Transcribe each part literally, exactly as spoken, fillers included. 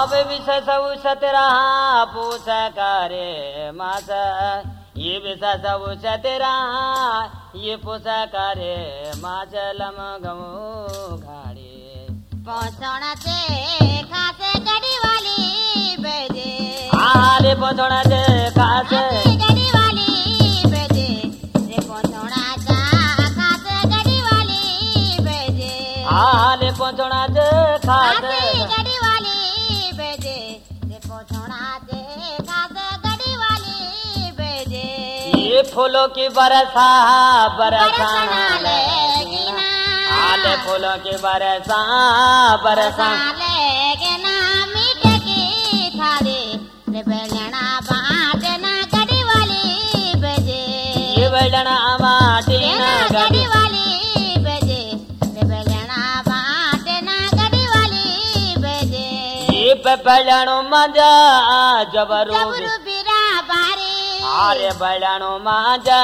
अब विषय सब सतरा पूछ करे मास ये विषय सब सतरा ये पूछ करे मास लम गमो घाड़े पहुंचना से खासे गड़ी वाली बेजे आले पहुंचना से खासे गड़ी वाली बेजे रे पहुंचना जा खासे गड़ी वाली बेजे आले पहुंचना से खासे गड़ी वाली बेजे रे पहुंचना से खासे गड़ी वाली बेजे ये फूलों की बरसा बरसाना लेगी ना आले फूलों की बरसा बरसा लेगे ना मीठे की थाली रे बेलना बाटना गड़ी वाली बेजे ये बेलना बाटना गड़ी वाली बेजे रे बेलना बाटना गड़ी वाली बेजे ये बेलनो मजा जबरू जबरू बीरा बारे आरे बेलनो मजा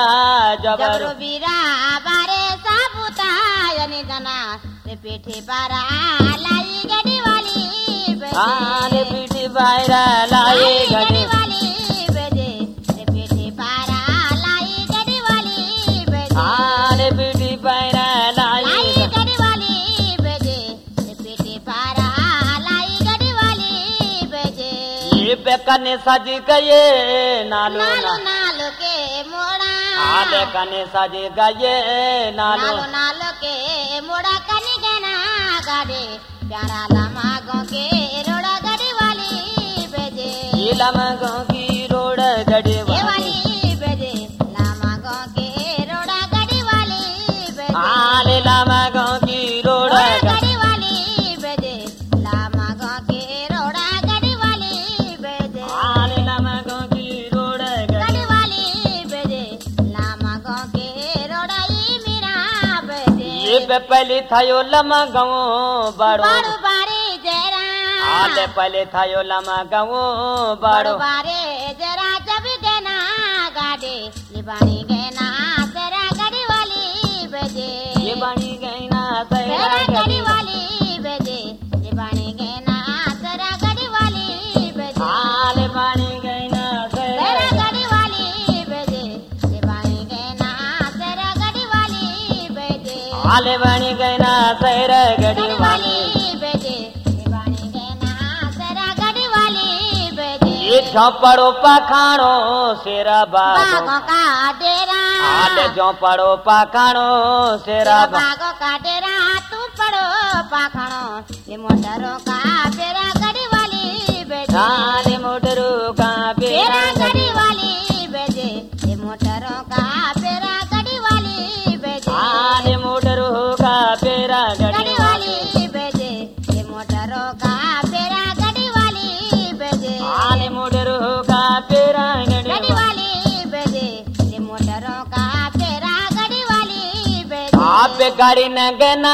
जबरू बीरा बारे साबुता यानी जना रे पीठी पारा लाई गड़ी वाली बेजे आरे पीठी पारा लाई गड़ी वाली बेजे रे पीठी पारा लाई गड़ी वाली बेजे आरे पीठी पारा लाई गड़ी वाली बेजे रे पीठी पारा लाई गड़ी वाली बेजे ये बेकने सज गए नालो नालो नालो के मोड़ा आले कने सज गए नालो नालो नालो के मोड़ा कनी गना गाड़े प्यारा लामा गाँव के रोड़ा गड़ी वाली बेजे ये लामा गाँव की रोड गड़ी वाली बेजे लामा गाँव के रोड़ा गड़ी वाली बेजे आले लामा गाँव की रोड गड़ी वाली बेजे लामा गाँव के रोड़ा गड़ी वाली बेजे आले लामा गाँव की रोड गड़ी वाली बेजे लामा गाँव के रोड़ा ई मेरा बेजे ये पहले थायो लामा गाँव बड़ो बारू बारे जरा आले पहले थायो लामा गाँव बड़ो बारे जरा जब गना गाड़े ये बानी गना तेरा गड़ी वाली बेजे ये बानी गैना तेरा तेरा गड़ी वाली बेजे ये बानी गना तेरा गड़ी वाली बेजे आले बानी गैना तेरा तेरा गड़ी वाली बेजे ये बानी गना तेरा गड़ी वाली बेजे आले बानी गैना तेरा गड़ी वाली बेजे ये बानी गना तेरा गड़ी वाली बेजे ये झोपड़ो पखाणो शेरा बागो बागों का डेरा आले झोपड़ो पखाणो शेरा बागो बागों का डेरा तू पड़ो पाखणो ये मोटरों का बेरा गड़ी वाली बेजे आले मोटरू का बेरा बेरा गड़ी वाली बेजे ये मोटरों का बेरा गड़ी वाली बेजे आले मोटरू का बेरा गड़ी गड़ी वाली बेजे ये मोटरों का बेरा गड़ी वाली बेजे आले मोटरू का बेरा गड़ी गड़ी वाली बेजे ये मोटरों का बेरा गड़ी वाली बेजे आप गाड़ी न गना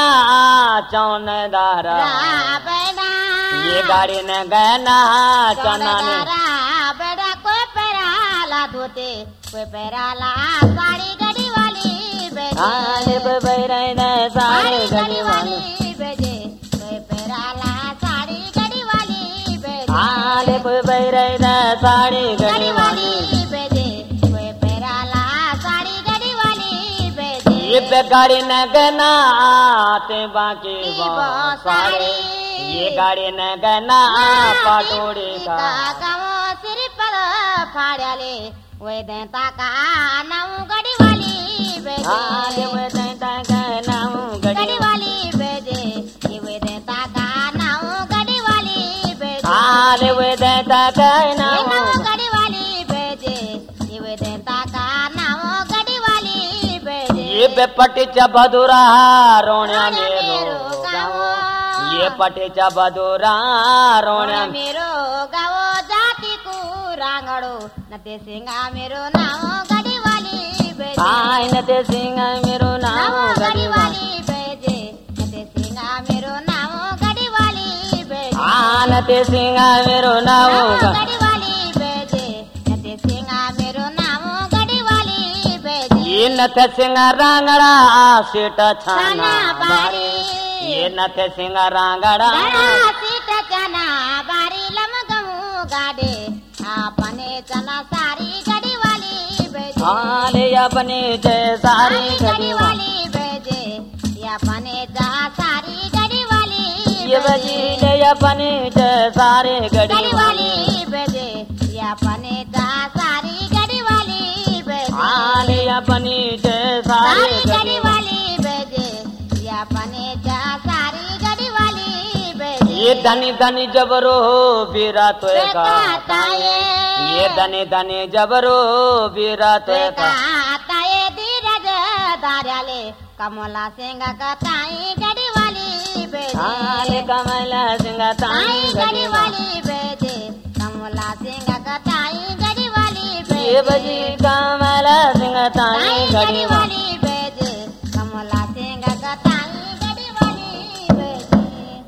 चौनदारा बेड़ा ये गाड़ी न गना चना ने बेड़ा कोई पैराला धोते कोई पैराला साड़ी गड़ी वाली बेजे आले बैरे न सारे गड़ी वाली बेजे कोई पैराला साड़ी गड़ी वाली बेजे आले बैरे न साड़ी गड़ी वाली बेजे कोई पैराला साड़ी गड़ी वाली बेजे ये पे गाड़ी न गना आते बाकी सारे ये गाड़ी न गना पाटोड़ी का गावो सिर पर फाड़ले वे देता का नाऊ गड़ी वाली बेजे आले वे देता गना गड़ी गड़ी वाली बेजे ये वे देता का नाऊ गड़ी वाली बेजे आले वे देता गना ये नाऊ गड़ी वाली बेजे ये वे देता का नाऊ गड़ी वाली बेजे ये बेपटी चबदुरा रोण्या मेरो गावो ये पटी चबदुरा रोण्या मेरो गावो जाति को रांगड़ो नते सिंगा मेरो नाव गड़ी वाली बेजे आय नते सिंह मेरो नाम गड़ी वाली बेजे नते सिंगा मेरो नाव गड़ी वाली बेजे आनते सिंह मेरो नाम गड़ी वाली बेजे नते सिंगा मेरो नाव गड़ी वाली बेजे ये नते सिंह रांगड़ा सीट छाना छाना बारी ये नते सिंह रांगड़ा सीट चना बारी आले अपने जय सारी गड़ी वाली भेजे या अपने जा सारी गड़ी वाली ये बजीले अपने जय सारे गड़ी गड़ी वाली भेजे या अपने जा सारी गड़ी वाली भेजे आले अपने जय सारे सारी गड़ी गड़ी वाली भेजे या अपने जा सारी गड़ी वाली भेजे ये धनी धनी जबरो बीरा तो का ताये ये धनी धनी जबरो बीरा तो का ताये धीरज धार्याले कमला सिंह का ताई गड़ी वाली भेजे आले कमला सिंह ताई ताई गड़ी गड़ी वाली भेजे कमला सिंह का ताई गड़ी वाली ये भेजे बजी कमला सिंह ताई ताई गड़ी गड़ी वाली भेजे कमला सिंह का ताई गड़ी वाली भेजे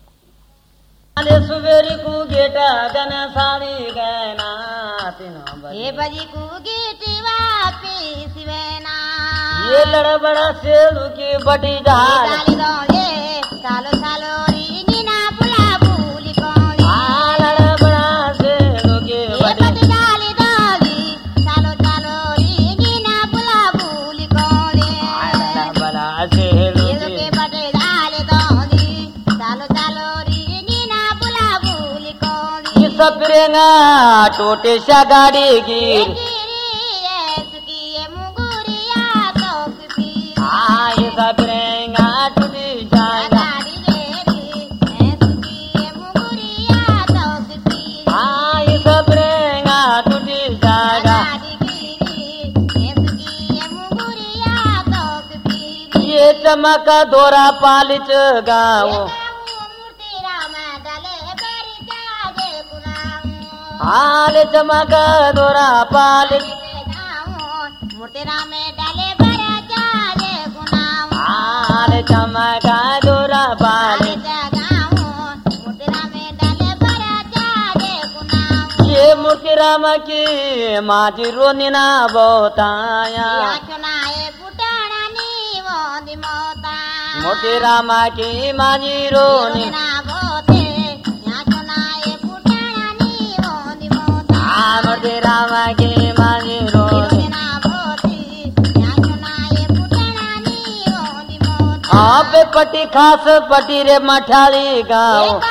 आले सुबेरी को गेटा गन सारी गैना तीनों ये बजी बजी को गीटी वापी सिवेना ये लड़बड़ा सेलू की बड़ी जहाज डाली दो ये सालो सालो री नीना बुला भूली कोई आ लड़बड़ा सेलू की ये बड़ी बटी डाली दोगी सालो सालो री नीना बुला भूली कोई लड़बड़ा सेलू ये की के बटी डाली दोगी सालो सालो री नीना बुला भूली कोई ये सपरेंगा टोटे सा गाड़ी ये गिर गिरी ये सुकी ये मुगुरिया तो की आ ये सपरेंगा टूटी जाएगा गाड़ी गेरी ये सुकी ये मुगुरिया तो की आ ये सपरेंगा टूटी जाएगा गाड़ी गिरी ये सुकी ये मुगुरिया तो की ये चमका दोरा पालिच गाँव मूर्ति राम डले बरी जाजे कुनाऊ हाल चमका दोरा पालिच मूर्ति राम डले बरी जाजे कुनाऊ हाल चमका दोरा पालिच मूर्ति राम डले बरी जाजे कुनाऊ ये मूर्ति राम की माजी रोनिना बहुताया याचनाए पुटाणा नी मोदी मोता मूर्ति राम की माजी रोनी ना बोते याचनाए पुटाणा नी मोदी मोता आ मूर्ति राम की माजी रोनी ना बोती याचनाए पुटाणा नी मोदी मोता आप पट्टी खास पट्टी रे मठाली गाँव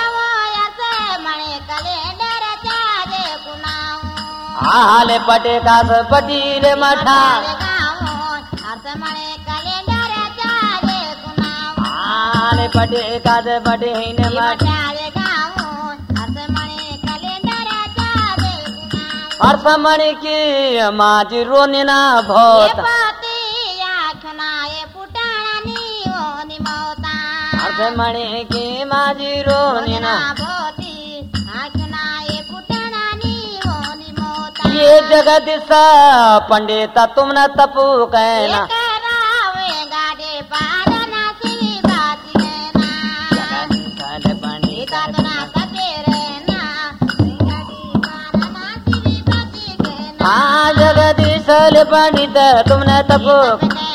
मणे कैलेंडर चाजे कुनाऊ हाल पट्टी खास पट्टी रे मठा मणे कैलेंडर चाजे कुनाऊ हाल पट्टी खास पट्टी ने मठा चाजे गाऊ मणे कैलेंडर चाजे कुनाऊ और समण की माजी रोनिना बहुत और समण की माजी रोनिना ये जगदीश पंडित तुम न तपु कहना जगदीश पंडित हाँ जगदीश पंडित तुम न तपु